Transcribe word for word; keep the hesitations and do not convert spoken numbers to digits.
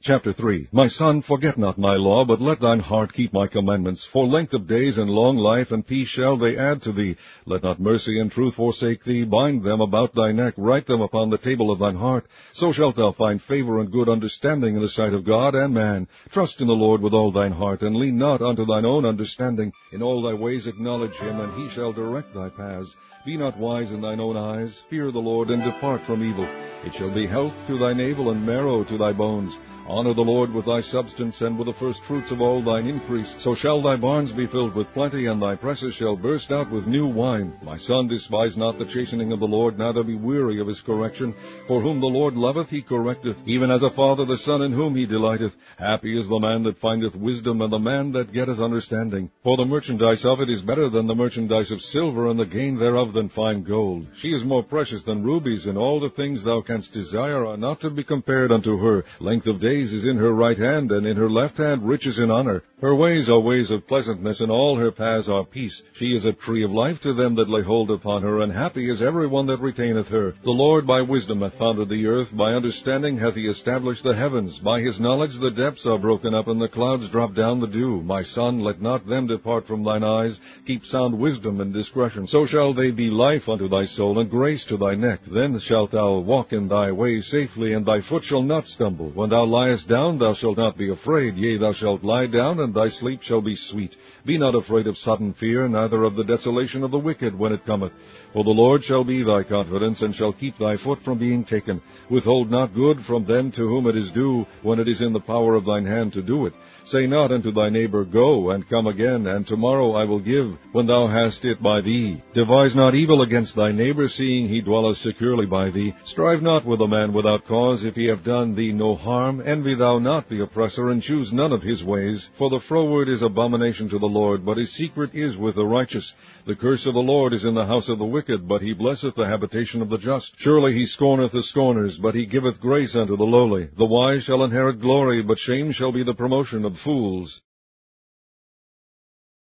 Chapter three. My son, forget not my law, but let thine heart keep my commandments. For length of days and long life and peace shall they add to thee. Let not mercy and truth forsake thee. Bind them about thy neck, write them upon the table of thine heart. So shalt thou find favor and good understanding in the sight of God and man. Trust in the Lord with all thine heart, and lean not unto thine own understanding. In all thy ways acknowledge him, and he shall direct thy paths. Be not wise in thine own eyes. Fear the Lord, and depart from evil. It shall be health to thy navel, and marrow to thy bones. Honor the Lord with thy substance, and with the first fruits of all thine increase. So shall thy barns be filled with plenty, and thy presses shall burst out with new wine. My son, despise not the chastening of the Lord, neither be weary of his correction. For whom the Lord loveth, he correcteth, even as a father the son in whom he delighteth. Happy is the man that findeth wisdom, and the man that getteth understanding. For the merchandise of it is better than the merchandise of silver, and the gain thereof than fine gold. She is more precious than rubies, and all the things thou canst desire are not to be compared unto her. Length of days is in her right hand, and in her left hand riches and honor. Her ways are ways of pleasantness, and all her paths are peace. She is a tree of life to them that lay hold upon her, and happy is every one that retaineth her. The Lord by wisdom hath founded the earth, by understanding hath he established the heavens. By his knowledge the depths are broken up, and the clouds drop down the dew. My son, let not them depart from thine eyes. Keep sound wisdom and discretion. So shall they be life unto thy soul, and grace to thy neck. Then shalt thou walk in thy way safely, and thy foot shall not stumble. When thou liest down, thou shalt not be afraid. Yea, thou shalt lie down, and thy sleep shall be sweet. Be not afraid of sudden fear, neither of the desolation of the wicked when it cometh. For the Lord shall be thy confidence, and shall keep thy foot from being taken. Withhold not good from them to whom it is due, when it is in the power of thine hand to do it. Say not unto thy neighbor, Go, and come again, and tomorrow I will give, when thou hast it by thee. Devise not evil against thy neighbor, seeing he dwelleth securely by thee. Strive not with a man without cause, if he have done thee no harm. Envy thou not the oppressor, and choose none of his ways. For the froward is abomination to the Lord, but his secret is with the righteous. The curse of the Lord is in the house of the wicked, but he blesseth the habitation of the just. Surely he scorneth the scorners, but he giveth grace unto the lowly. The wise shall inherit glory, but shame shall be the promotion of fools.